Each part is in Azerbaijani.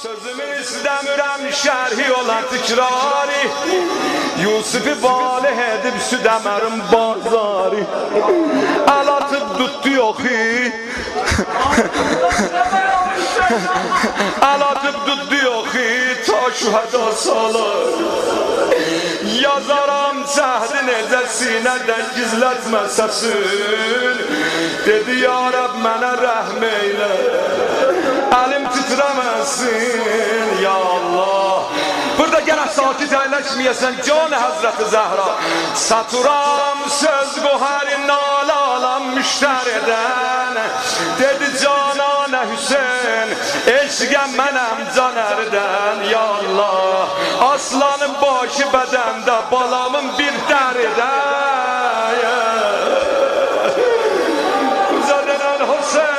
Sözümü istəmirəm şərhi olan tikrari Yusufi valih edib südəmərim bazari Əl atıb tutdu yoxi Əl atıb tutdu yoxi Ta şühəda salar Yazaram cəhdi necə sinədən gizlətməsəsin Dedi ya Rəbb mənə rəhm eylə Əlim titrəməsin ya Allah Burada gene sakit əyləşməyəsən can Həzrəti Zəhra Saturam söz qohərin nalə alam müştərədən Dedi cananə Hüseyin eşqə mənəm canərdən ya Allah Aslanın başı bədəndə balamın bir dəridən Uzadənən Hüseyin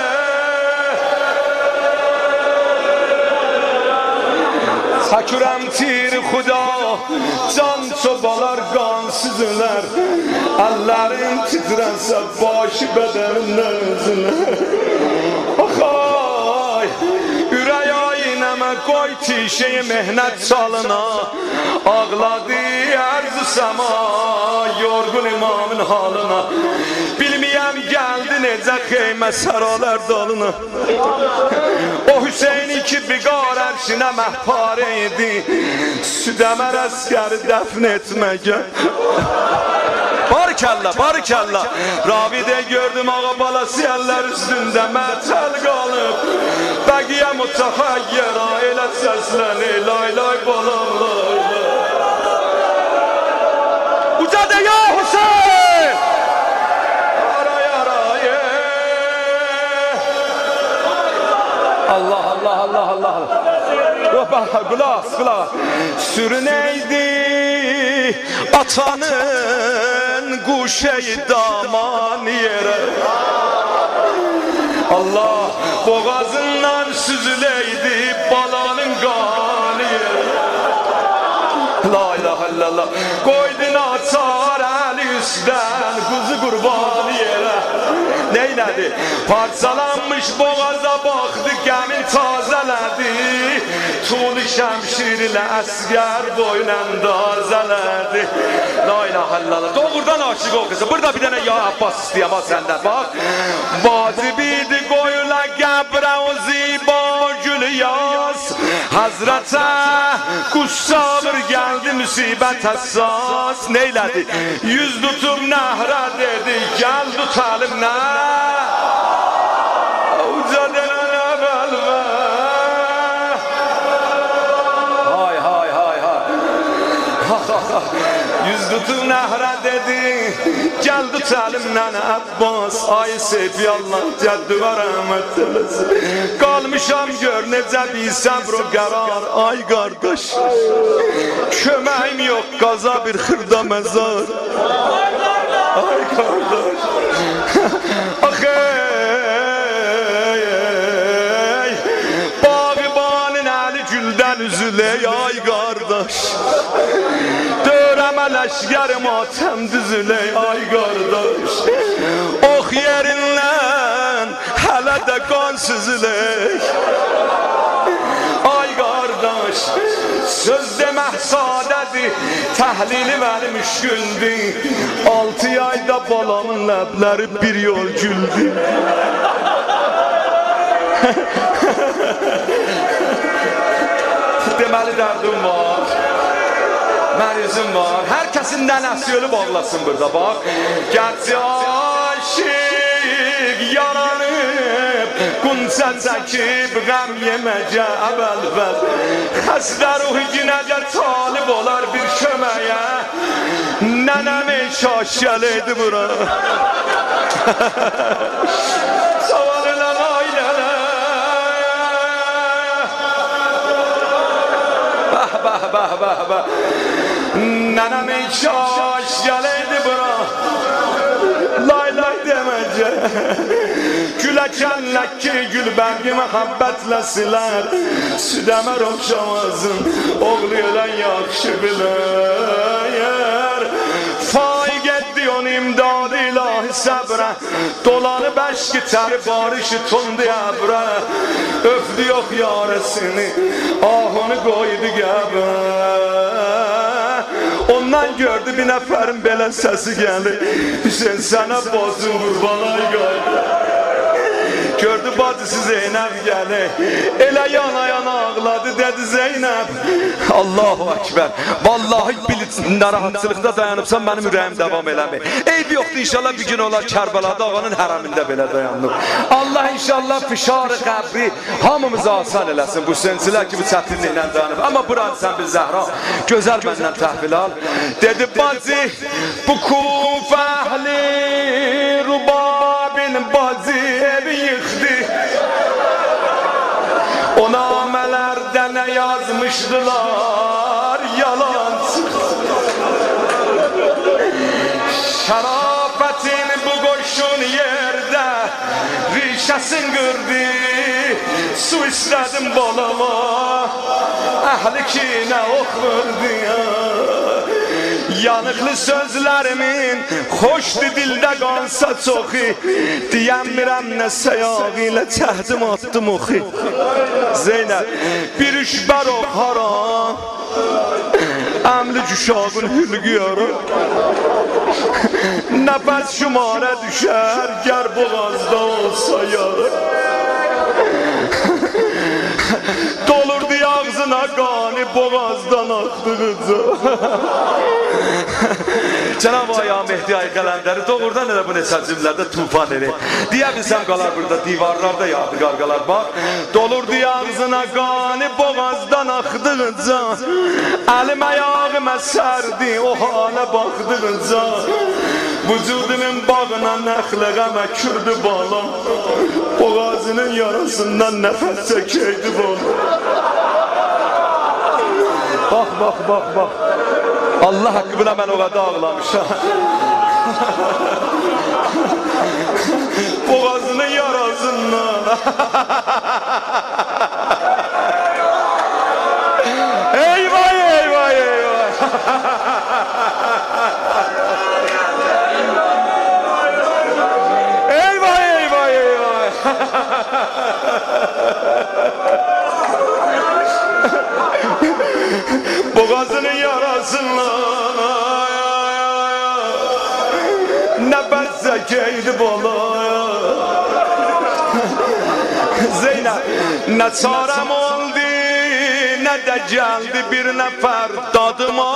Hakürəm tir xuda Can çobalar qansızlar Əllərin titrənsə başı bədənindən özünlər Axay Ürək aynəmə qoy tişeyi mehnət çalına Ağladı ərz-i səma Yorğun imamın halına Bilməyəm gəldi necə xeymə səralar dalına O Hüseyin'i ki biqar ərşinə məhpare idi Südəmər əskəri dəfn etməgə Barikəllə, barikəllə Ravidə gördüm ağa balası əllər üstündə mətəl qalıb Bəqiyə mütəxəyyərə elə səsləni Lay lay balam lay lay Ucadə ya Hüseyin Aray aray Allah Allah Allah Allah Kulak kulak Sürüneydi atanın kuşeyi daman yere Allah boğazından süzüleydi balanın kanı yere La ilahe illallah Koydun atar eli üstten kuzu kurbanı yere Neyledi? Parçalanmış boğaza baktı gəmin tazeledi Tuğlu şemşirle əskər boynunda zələdi La ilahe illallah Doğrudan aşık ol kızı Burada bir tane ya Abbas istəyəm ha səndən bak Vacibidi qoyula qəbrə o ziba gül yaz Hazrətə kuş sabır gəldi müsibət həssas Neylədi? Yüz tutub nəhrə dedi Gəl tutalım nə? Ucadən əvəlmə Hay hay hay hay Yüz tutub nəhrə dedi Gəl tutalım nənə Abbas Ay Seyfi Allah cəddü və rəhmət eləsin Qalmışam gör necə bir səbr o qərar Ay qardaş Köməyim yox qaza bir xırda məzar Ay qardaş Axey Bağıbanın əli güldən üzüley Ay qardaş Dörəmə ləşgəri matəm düzüley Ay qardaş Ox yerindən hələ də qan süzüley Ay qardaş Söz demək sadədir Təhlili mənim müşküldür 6 ayda balamın ləbləri bir yol güldü Deməli dərdim var Mərizim var Hər kəsin nənəsi ölüb ağlasın burada bax Gərçi aşıq yaranıb Qunca çəkib qəm yeməcə əvəl-vəl Xəstə ruhi günəcə talib olar bir köməyə Nənəm şaş gələydi bura Saval elən ailələ Bəh bəh bəh bəh bəh Nənəm şaş gələydi bura Lay lay deməcə Güləkənlək ki gül bərgi məhəbbətlə silər Südəmər oxşamazın Oğlu ölən yaxşı bilər Faiq etdi onu imdadı ilahi səbrə dolanıp eşki teri barışı tundu əbrə, öpdü yox yaresini, ahını qoydu qəbə. Ondan gördü bir nəfərin belə səsi gəlir, Hüseyin sənə bozun qurbana qoydu. Gördü bacısı Zeynəb gəlir, elə yana yana ağladı, dedi Zeynəb, Allahu Ekber, vallahi narahatçılıqda dayanıbsan, mənim ürəyim devam eləmir. Eyb yoxdur, inşallah bir gün olar Kərbəlada ağanın hərəmində belə dayanıb. Allah inşallah fişarı qəbri hamımıza asan eləsin, bu sensilər ki bu çətinliklə dayanıb. Amma buranı sən bir Zəhra, gözəl məndən təhvil al. Dedi bacı, bu Kuf əhli rubabin bacı evi yıxdı. O namelerde ne yazmıştılar, yalan çıktı. Şerafetin bu koşun yerde rişesin gördü. Su istedim balama, ehli ki ne okurdu ya. Yanıqlı sözlərimin xoşdu dildə qansa çoxi, deyəmirəm nə səyaq ilə çəhdim atdım oxi. Zeynəb bir üşbər o haram, əmli cüşağın hülgü yarım, nəfəs şumara düşər, gər boğazda olsa yarım. Dolurdu ağzına qani boğazdan axdıqıca. Cenab-ı Aya Mehdi Ay Qələndəri doğrudan elə bu neçə cümlədə tufan erir. Deyə bilsəm qalar burada divarlarda yadigar qalar. Bax, dolurdu ağzına qani boğazdan axdıqıca, əlim ayağıma sərdi o halə baxdıqıca. Vücudumun bağına nəxləğəmə kürdü balam, boğazının yarasından nəfəs çəkəydi balam. Bax, bax, bax, bax. Allah haqqı buna mən o qədər ağlamışam. Boğazının yarasından. Eyvay, eyvay, eyvay. Eyvay, eyvay, eyvay. Boğazının yarasından ne bəzzəkəydi bala. Zeynəb ne çarəm oldu, ne de geldi bir nəfər dadıma.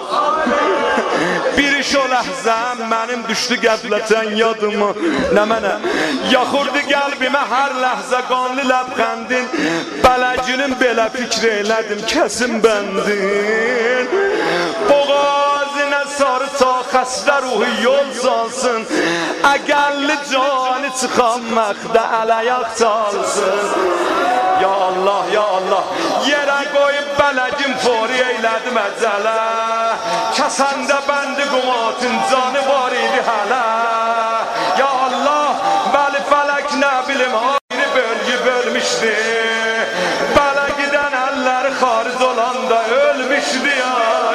Bir iş o ləhzəm mənim düşdü qəflətən yadıma. Nə mənə yaxurdu qəlbimə hər ləhzə qanlı ləbxəndin, bələcinin belə fikr eylədim kəsin bəndin. Boğazına sarı ta xəstə ruhu yol salsın, əqəlli cani çıxan məxdə ələyaq çalsın. Ya Allah, ya Allah, yerə qoyub bələcim fori eylədim əcələ, kəsəndə bəndi qumatın canı var idi hələ. Ya Allah, bəli fələk nə bilim ayrı bölgü bölmüşdü, bələ gidən əlləri xaric olanda ölmüşdü ya.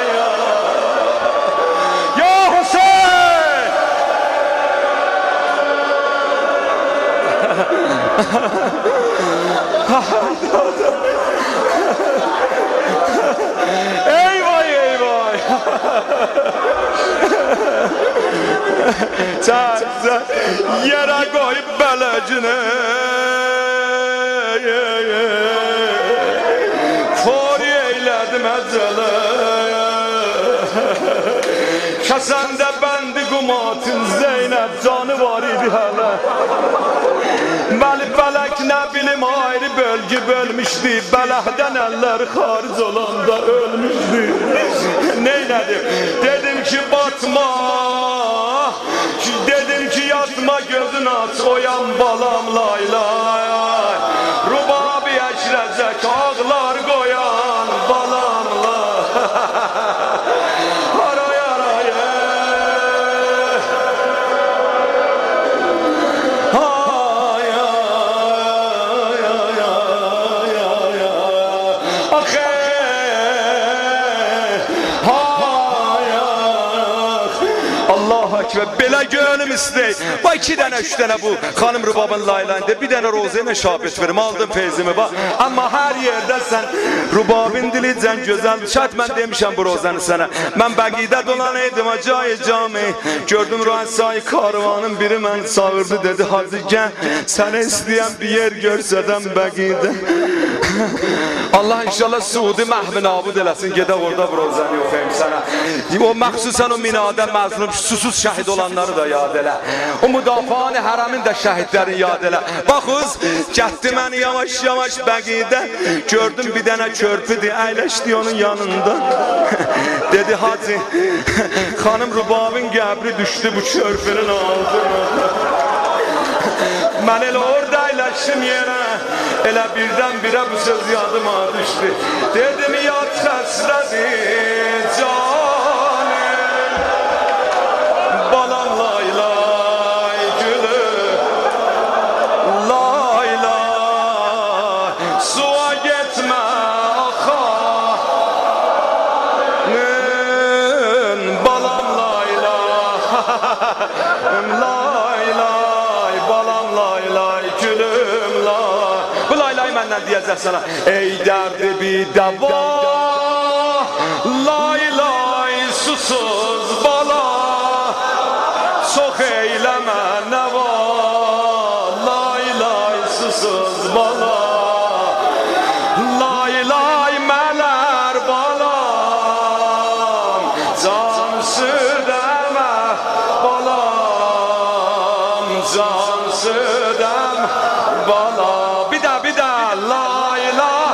Ya Hüseyin! Eyvay, eyvay! Çəksə yerə qoyub bələcini, fori eylədim əcələ, kəsəndə bəndi qumatın Zeynəb canı var idi hələ. Bəli fələk nə bilim ayrı bölgü bölmüşdü, bələhdən əlləri xaric olanda ölmüşdü. Neylədim? Dedim ki batma, dedim ki yatma gözün aç, oyan balam lay lay. Rubabi əşrəcək ağlar qoyan balam lay. Aray aray. belə gönlüm istey. Bax 2 dənə 3 dənə bu xanım Rubabın laylayında bir dənə rozayla şabit verim. Aldım feyzimi bax. Amma hər yerdə sən Rubabın dilicən gözəl. Şart mən demişəm bu rozanı sənə. Mən Bəqidə dolanaydım acayı cami. Gördüm Rəsai karvanın biri mən çağırdı dedi hacı gəl. Sənə istəyən bir yer görsədəm Bəqidə. Allah inşallah Suudi məhvi nabud eləsin. Gedək orada bu rozanı yoxlayım sənə. O məxsusən o minada məzlum susuz şəhid olanları da yad elə. O müdafianı hərəmin də şəhidlərini yad elə. Baxız, gətdi məni yavaş yavaş Bəqidə. Gördüm bir dənə körpüdür, əyləşdi onun yanında. Dedi hacı, xanım Rubabın qəbri düşdü bu körpünün altına. Mən elə orada əyləşdim yerə. Elə birdən-birə bu söz yadıma düşdü. Dedim yad xəsrədir canım, balam lay lay gülüm, lay lay suya getmə axanın, balam lay lay, lay lay, balam lay lay gülüm lay. Bu laylayı məndən deyəcək sana. Ey dərdi bir dəva, lay lay susuz bala, çox eyləmə nəva, lay lay susuz bala, lay lay mələr balam, can südəmə balam, can südəmə balam. Bir də lay lay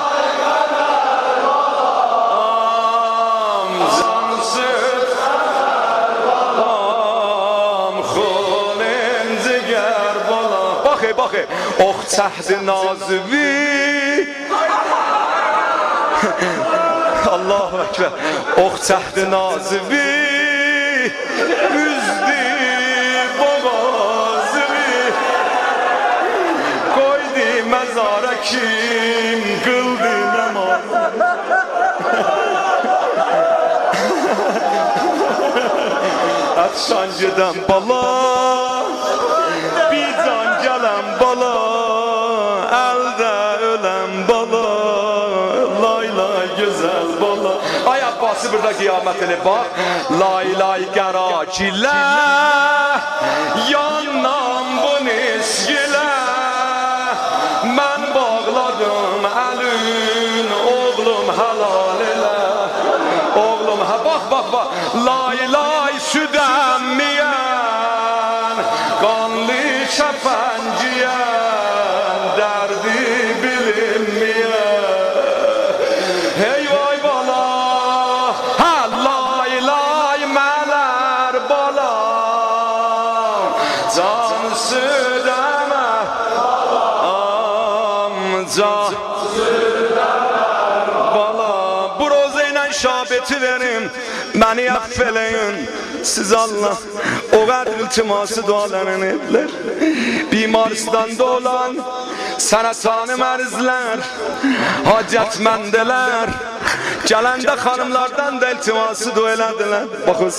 can südəmə balam, xulin ciger balam. Baxı, ox çəhdi nazıvi. Allahu Ekber. Ox çəhdi nazıvi, üzdü boğazıvi, koydu mezara kim kıldı namaz. Atşancıdan bala, bir can gelen bala, elde ölen bala, lay lay güzel bala. Ay Abbası burada kıyametini bak. Lay lay Karaçile, yandan bu niskile, mən bağladım əlün, oğlum helal elə, oğlum bak, lay lay süd əmmiyən, qanlı şəfənciyən, dərdi bilinmiyən. Hey vay bala, hə lay lay mələr bala, can südəmə can bala. Bu rozayla şabeti verim, məni affeleyin. Siz Allah o kadar iltiması dualarını etler. Bimaristanda olan sərətanı mərizlər, hacətməndelər, gələndə xanımlardan da iltiması dua elədilər. Baxız.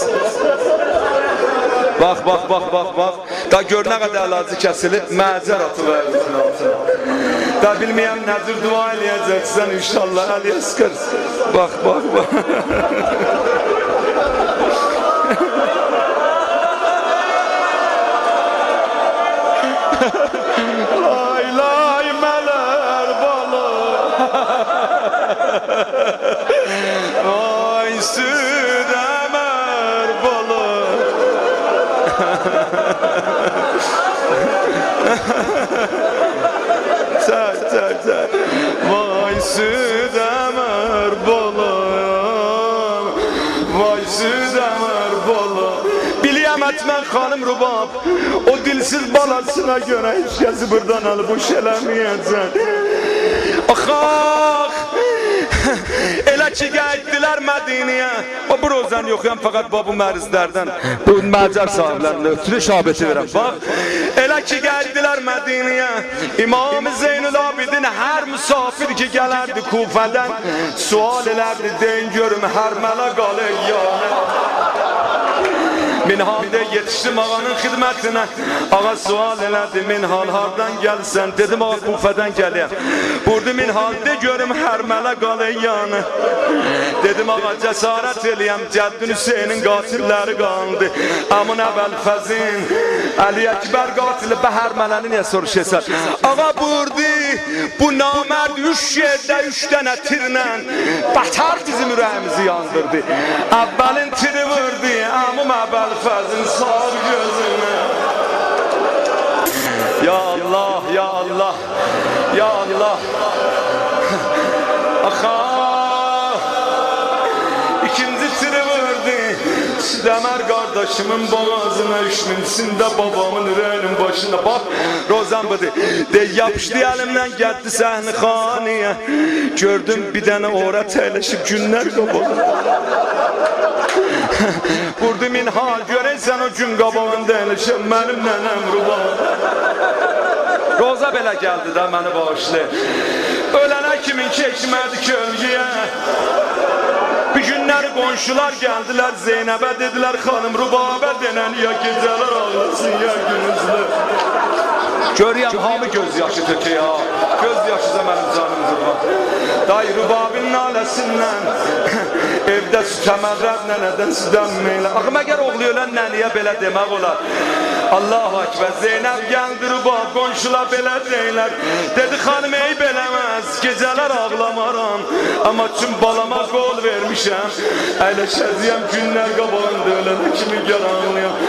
Bak. Da gör nə qədər əlacı kəsilib, məzər atıversin altına. Da bilməyəm nədir dua eləyəcəksən inşallah əliyə sıxırsın. Bak. Lay lay mələr bala, vay süd əmər bala. Vay süd əmər bala, vay süd əmər bala. Biliyəm etmən xanım Rubab, o dilsiz balasına görə heç kəsi buradan alıp boş eləməyəcək. Ax, elə ki gəldilər Mədiniyə. Bu rozan yoxuyam fəqət bu mərizlərdən, bu məcər sahiblərindən ötürü şabeti verəm. Bax, elə ki gəldilər Mədiniyə, İmam-ı Zeynul Abidin hər müsafir ki gələrdi Kufədən, sual elərdi, deyin görüm hər mənə qalə yanə. Minhal'de yetiştim ağanın xidmətinə. Ağa sual elədi, Minhal hardan gəlsən? Dedim, ağa Kufədən gələyəm. Burdu Minhal'de görüm hərmələ qaləyyanı. Dedim, ağa cəsarət eləyəm, Cəddin Hüseynin qatilləri qaldı. Amun Əbəlfəzin, Əli Əkbər qatili bə hərmələni niyə soruşesən? Ağa burdu, bu namərd 3 yerdə 3 dənə tirlə bətər bizim ürəyimizi yandırdı. Əvvəlin tiri vurdu, Amum Əbəlfəzin sağ gözünə. Ya Allah, ya Allah, ya Allah. Axa, ikinci tiri vurdu. Südəmər qardaşımın boğazına üşmünsündə babamın ürəyinin başına. Bax, Rozan budur. De, yapışdı əlimdən gəldi səhni xaniyə. Gördüm bir dənə orət əyləşib günlər qabalı. Burdu Minhal, görəysən o gün qabağında əyləşib mənim nənəm Ruba. Roza belə gəldi də məni bağışlı. Ölənə kimin keçmədi kölgəyə. Bir günləri qonşular gəldilər Zeynəbə, dedilər xanım Rubabə denən ya gecələr ağlasın ya günüzlər. Görüyəm hamı göz yaşı tökü ya. Göz yaşıza mənim canım durma. Day Rubabin naləsindən evdə süt əmərrəb nənədən südənməylə. Axı məgər oğlu ölən nəniyə belə demək olar. Allahu Akbar, Zeynəb gəldi Rubab, qonşular belə deyilər. Dedi xanım eyb eləməz, gecələr ağlamaram. Amma çün balama qol vermişəm. Əyləşəcəyəm günlər qabağında ölənə kimi yaranlıyam.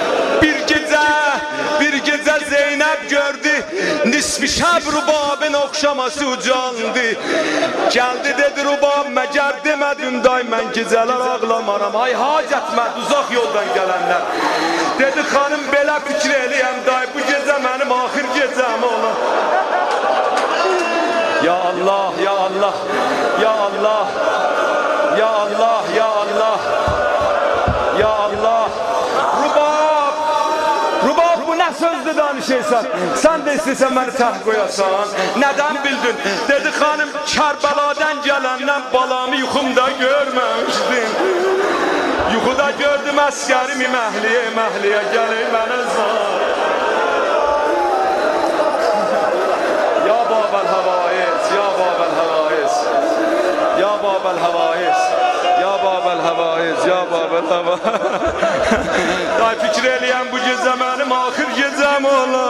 Bir gecə Zeynəb gördü, nisfi şəb Rubabin oxşaması ucandı. Gəldi dedi Rubab, məgər demədim day mən gecələr ağlamaram. Ay hacətməd, uzaq yoldan gələnlər. Dedi xanım belə fikir eləyəm day, bu gecə mənim axır gecəm ola. Ya Allah, ya Allah, ya Allah, ya Allah, ya Allah, ya Allah. Rubab bu nə sözdür danışırsan? Sən də istəyirsən məni təh qoyasan. Nədən bildin? Dedi xanım Kərbəladan gələndən balamı yuxumda görməmişdim. Yuxuda gördüm əskərimi məhliyə gəlir mənə zar. Ya Babəl Həvaiz, ya Babəl Həvaiz, ya Babəl Həvaiz, ya Babəl Həvaiz, ya Babəl Həvaiz. Day fikir eləyəm bu gecə mənim axır gecəm ola.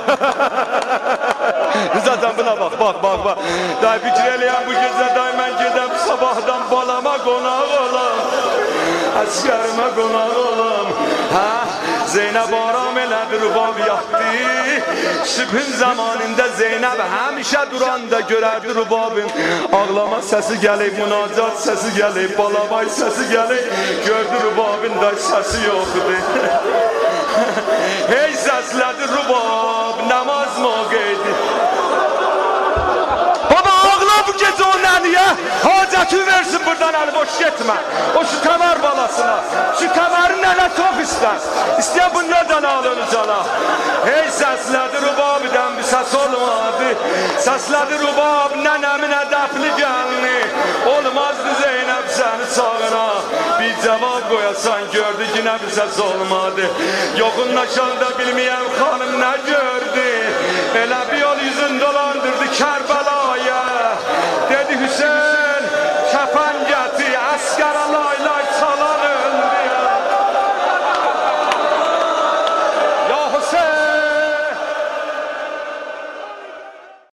Zaten buna bak. Day fikir eləyəm bu gecə day mən gedəm sabahdan balama qonaq olam. Əskərimə qonaq olam. Zeynəb aram elədi, Rubab yatdı. Sübhün zamanında Zeynəb həmişə duranda görərdi Rubabın ağlama səsi gəlib, münacat səsi gəlib, balabay səsi gəlib. Gördü Rubabın da səsi yoxdur. Hey səslədi Rubab, namaz mövqeydi. Baba ağla bu gecə o nəniyə, hacətini versin buradan əli boş getmə. O şu kəmər balasına, şu kəməri nənə çox istər. İstəyən bu nədən alır cana. Hey səslədi Rubab'dən bir səs olmadı. Səslədi Rubab, nənəmin ədəfli gəlini. Olmazdı Zeynəb səni sağına. Bir cavab qoyasan gördü yine bir səs olmadı. Yoxunlaşanda bilməyəm xanım nə gördü. Elə bir yol yüzün dolandırdı Kərbəla.